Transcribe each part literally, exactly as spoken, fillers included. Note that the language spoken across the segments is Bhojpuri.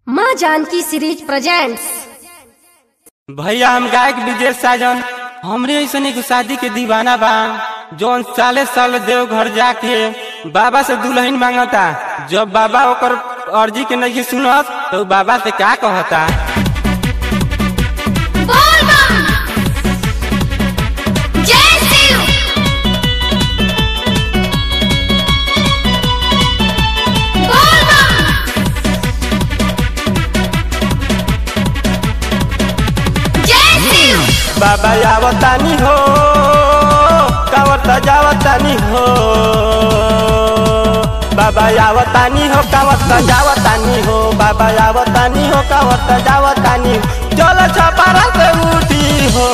माँ जानकी सीरीज प्रेजेंट्स। भैया हम गायक विजय साजन हमरे ऐसा एगो शादी के दीवाना बा जौन साले साल देव घर जाके बाबा से दुल्हन मांगता। जब बाबा ओकर अर्जी के नहीं सुनत तो बाबा से का कहता। बाबा आवतानी हो कावत जावतानी हो, बाबा आवतानी हो कावत जावतानी हो, बाबा आवतानी हो कावत जावतानी। चल छपारा से उठी हो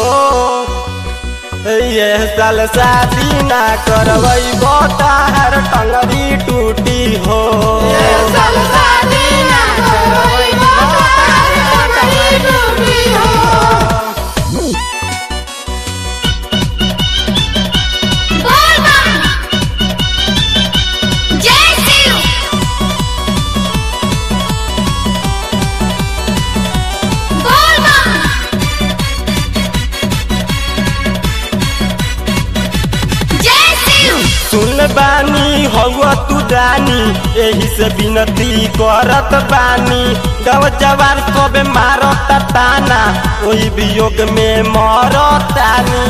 ये साल शादी ना करवई बताहर टंगरी टूटी हो। ये साल शादी ना करवई बताहर टंगरी टूटी हो। सुन बानी हवा तू रानी यही से विनती करत बानी। गाँव जवार सबे मारत ताना वही वियोग में मरतानी।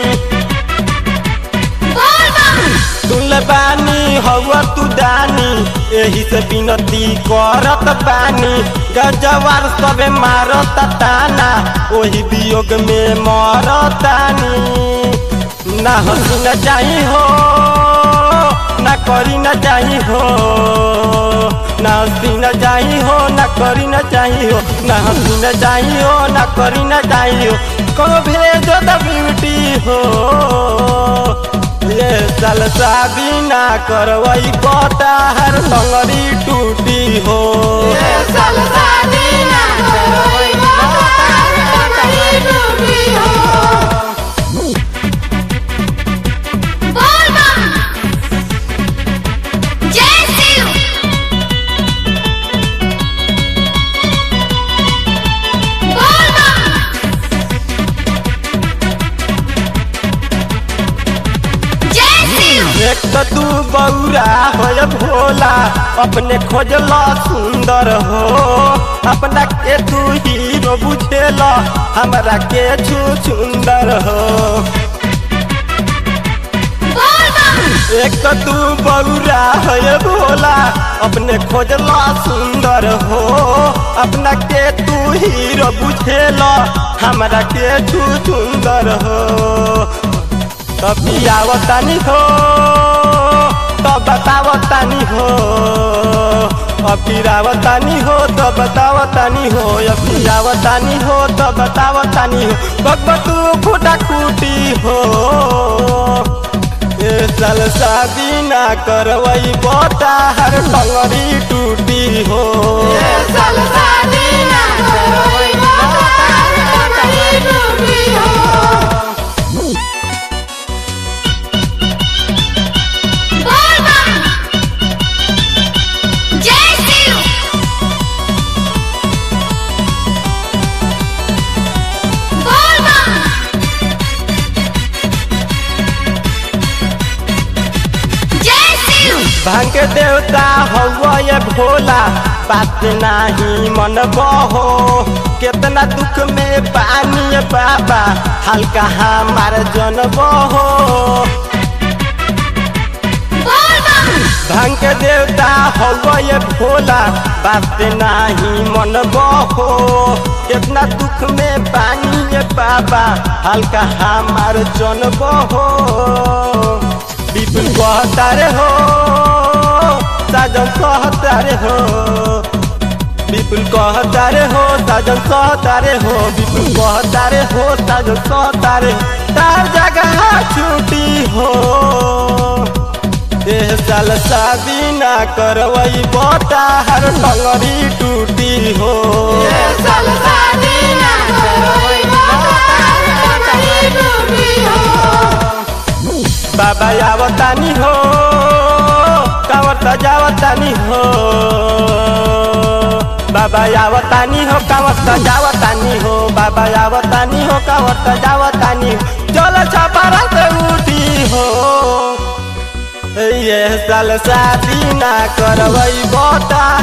सुन बानी हवा तू रानी यही से विनती करत बानी। गाँव जवार सबे मारत ताना वही वियोग में मरतानी। ना हंसी न जाई हो ना करी न जाई हो, ना हंसी न जाई हो ना करी न जाई हो, ना हंसी न जाई हो ना करी न जाई हो। कहो भेजो द ब्यूटी हो ये साल शादी ना करवई बताहर टंगरी टूटी हो। ये साल शादी ना करवई बताहर टंगरी टूटी हो। एक तो तू बौरा हो भोला अपने खोजला सुंदर हो, अपना के तू हीरो बुझेला हमरा के छू सुंदर हो। एक तो तू बौरा हो भोला अपने खोजला सुंदर हो, अपना के तू हीरो बुझेला हमरा के छू सुंदर हो। तभी आवतानी हो तो बतावतानी हो, अभी आवतानी हो तो बतावतानी हो, अभी आवतानी हो तो बतावतानी हो। भगवतू फूटा खूटी हो ये साल शादी ना करवई बताहर टंगरी टूटी हो। ये साल शादी ना करवई बताहर टंगरी टूटी हो। भांग के देवता हवा ये भोला बात नाही मन बहो। कितना दुख में पानी बाबा हल्का हमार जन बहो। भांग के देवता हवा ये भोला बात नाही मन बहो। कितना दुख में पानी बाबा हल्का हमार जन बहो। विपुल कहता रे हो साजन कहता रे हो, विपुल कहता रे हो साजन कहता रे हो, विपुल कहता रे हो साजन कहता रे। तार जगह छुट्टी हो ये साल शादी ना करवई बताहर टंगरी टूटी हो। ये साल शादी ना करवई बताहर टंगरी टूटी हो। बाबा आवतानी हो कावत जावतानी हो, बाबा आवतानी हो कावत जावतानी हो बाबा आवतानी हो कावत जावतानी चल छपरा से उठी हो ये साल शादी ना करवई बता